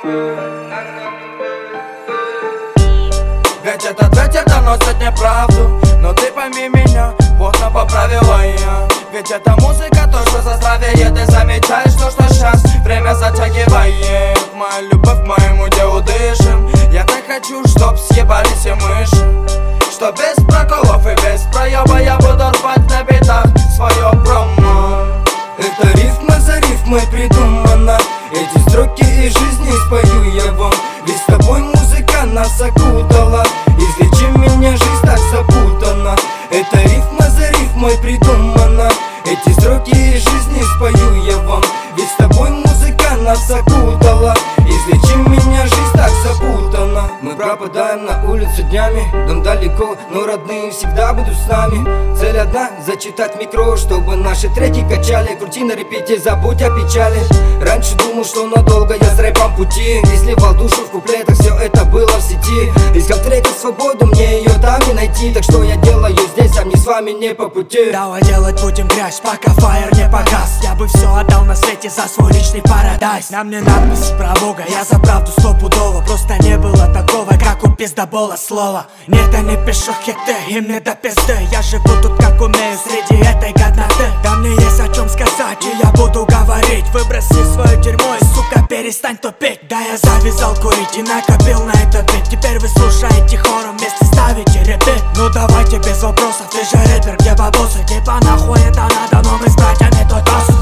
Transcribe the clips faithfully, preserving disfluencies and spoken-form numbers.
Ведь этот ветер доносит неправду, но ты пойми меня, поздно поправила я. Ведь эта музыка то, что заставляет. Ты замечаешь то, что сейчас время затягивает. Моя любовь к моему делу дышим. Я так хочу, чтоб съебались все мыши, что без проколов и без проеба я буду рвать на битах свое промо. Это рифма за рифмой придумана. Эти строки из жизни спою я вам. Ведь с тобой музыка нас окутала. Излечи меня, жизнь так запутана. Это рифма за рифмой придумана. Эти строки из жизни спою я вам. Ведь с тобой музыка нас окутала. Излечи меня, жизнь так запутана. Мы пропадаем на улице днями. Дом далеко, но родные всегда будут с нами. Цель одна — зачитать микро, чтобы наши треки качали. Крути на репите, забудь о печали. Раньше думал, что надолго я с рэпом пути. И сливал душу в куплетах, все это было в сети. Искал треки свободу, мне ее там не найти. Так что я делаю здесь, а мне с вами не по пути. Давай делать будем грязь, пока фаер не погас. Я бы все отдал на свете за свой личный парадайз. На мне надпись про Бога, я за правду стопудово. Просто не было такого, как у пиздобола слова. Нет, я не пишу хиты, им не до пизды. Я живу тут как умею среди этой годноты. Да мне есть о чем сказать, и я буду говорить. Выброси свое дерьмо и, сука, перестань тупить. Да, я завязал курить и накопил на этот бит. Теперь вы слушаете хором, вместе ставите репит. Ну давайте без вопросов, ты же рэпер, где бабосы? Типа нахуй это надо, но мы с братьями тут боссы.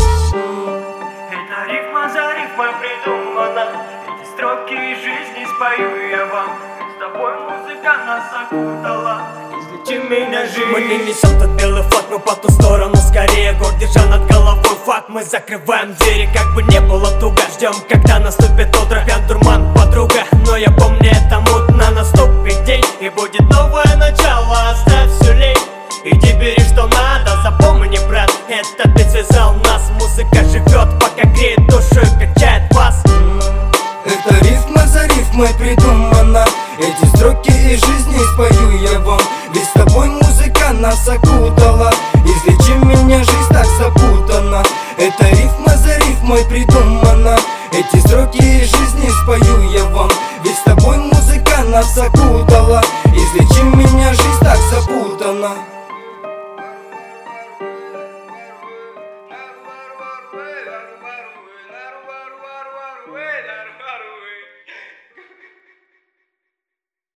Это рифма за рифмой придумана. Эти строки из жизни спою я вам. С тобой музыка нас окутала. Излечи меня, жизнь. Мы не несем тот белый флаг, мы по ту сторону скорее. Гор держа над головой факт, мы закрываем двери. Как бы не было туго, ждем, когда наступит утро. Пьян дурман, подруга, но я помню, это мутно. Наступит день, и будет новое начало. Оставь все лень, иди бери что надо. Запомни, брат, это ты связал нас. Музыка живет, пока греет душу и качает вас. Это рифма за рифмой придумана. Эти строки из жизни спою я вам. Ведь с тобой музыка нас окутала. Излечи меня, жизнь так запутана. Это рифма за рифмой придумана. Эти строки из жизни спою я вам. Ведь с тобой музыка нас окутала. Излечи меня, жизнь так запутана.